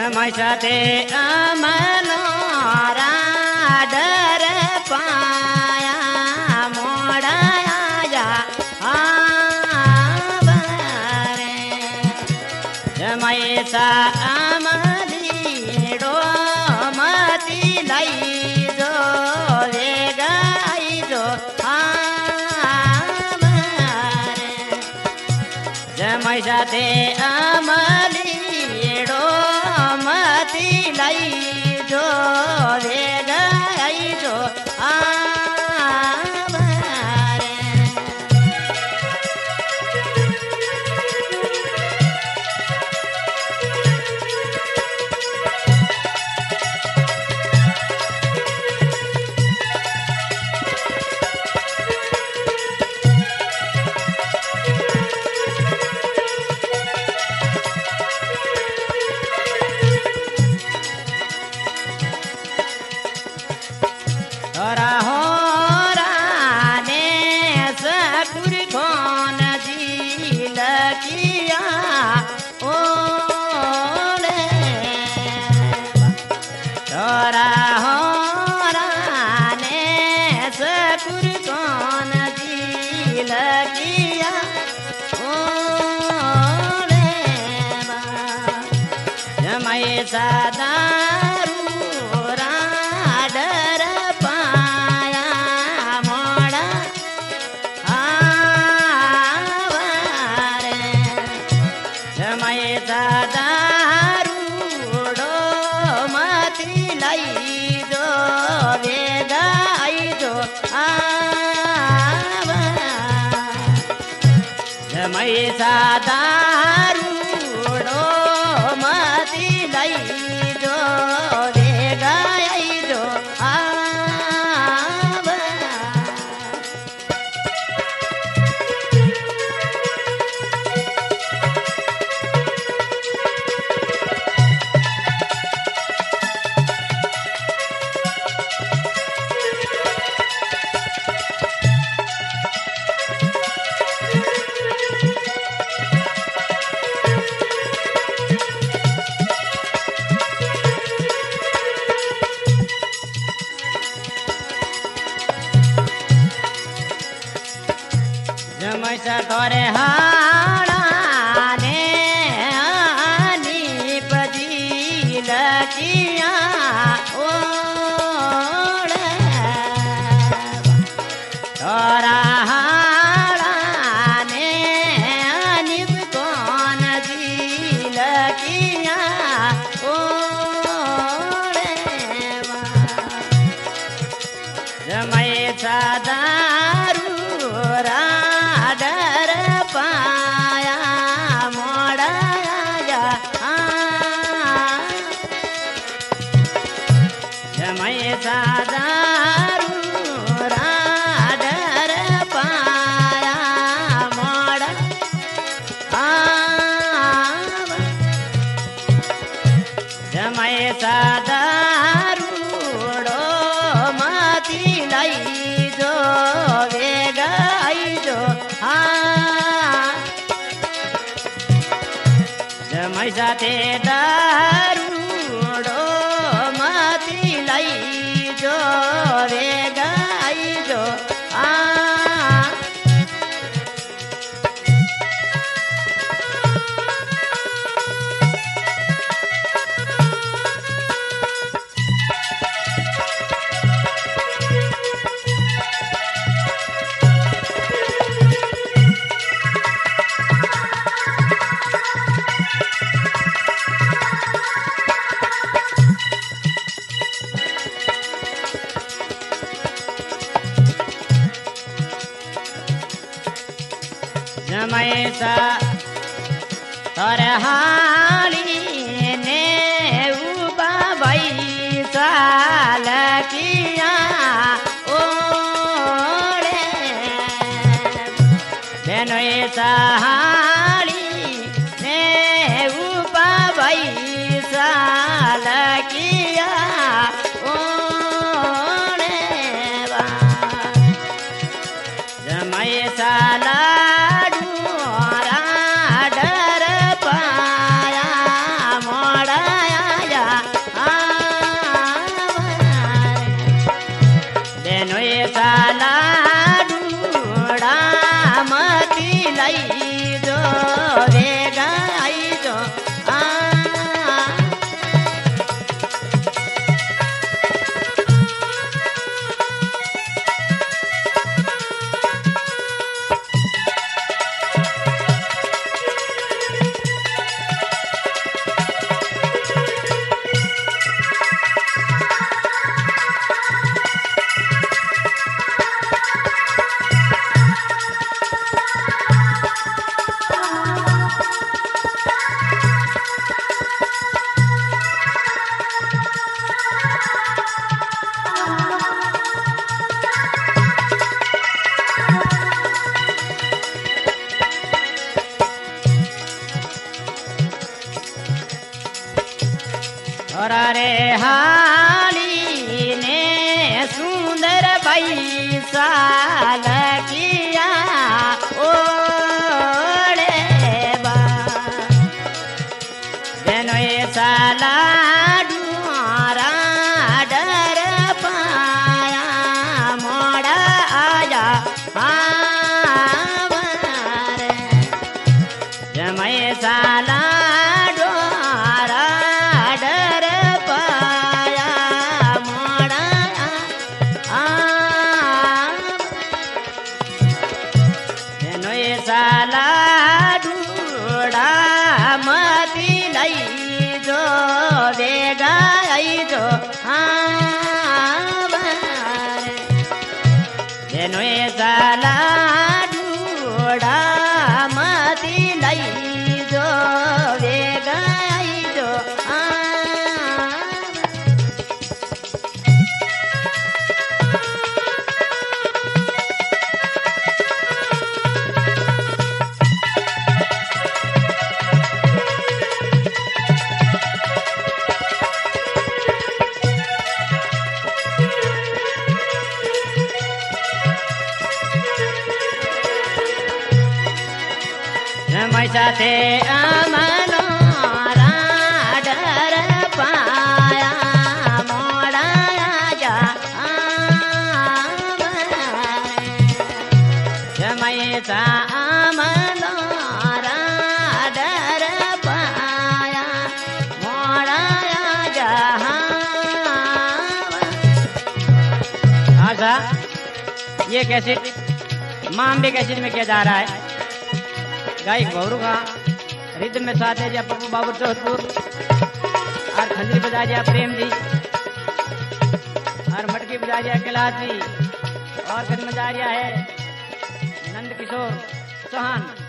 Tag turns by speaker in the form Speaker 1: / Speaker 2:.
Speaker 1: जमाई साथे अमनो राडर पाया मोड़ाया आवारे जमाई सा अमलीडो मती लाई जो वे गाई जो आवारे जमाई साथे अमलीडो मती लाई जो वे गाई जो आवारे सादारू राडर पाया मोड़ा आवारे जमाई सादारू डो मती लाई जो वे गाई जो आवारे जमाई सादारू डो मती लाई जो वे गाई जो आवा जमैसा करे हाड़ा ने आनी पजी लकिया ओड़े तोरा हाड़ा ने आनी कौन जी लकिया ओड़े जमैसा दारू राडर पाया मोड़ाया जमाई सादारू राडर पाया मोड़ा जमाई सादारू डो मती लाई जो वे गाई जो जमाई साथे दारू डो मती लाई जो वे गाई जो जमाई सा तरहाली ने उबा भई साल किया ओड़े बेनोई सहाली ने उबा भई साल किया ओड़े जमाई साला साला ढूढ़ा मती लई जो वेगा आई जो जेनो साला ढूढ़ा मती लई जो वेगा आई जो मैसाथे अमनो राडर पाया मोड़ा जा मैसा अमनो राडर पाया मोड़ा जा। आशा ये कैसेट मामबे कैसेट में किया जा रहा है। गायक भवरू का रिद्म में साथ है पप्पू बाबू चौधपुर और खंजरी बजा दिया प्रेम जी और मटकी बजा दिया कैलाश जी और खंड बजा दिया है नंद किशोर चौहान।